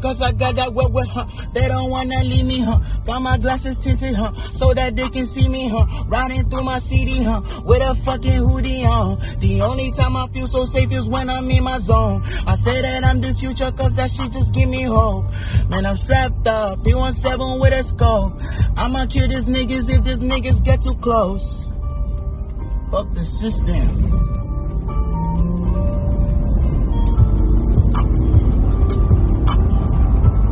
Cause I got that wet, huh? They don't wanna leave me, huh? Got my glasses tinted, huh? So that they can see me, huh? Riding through my CD, huh? With a fucking hoodie on. The only time I feel so safe is when I'm in my zone. I say that I'm the future cause that shit just give me hope. Man, I'm strapped up, P17 with a scope. I'ma kill these niggas if these niggas get too close. Fuck the system.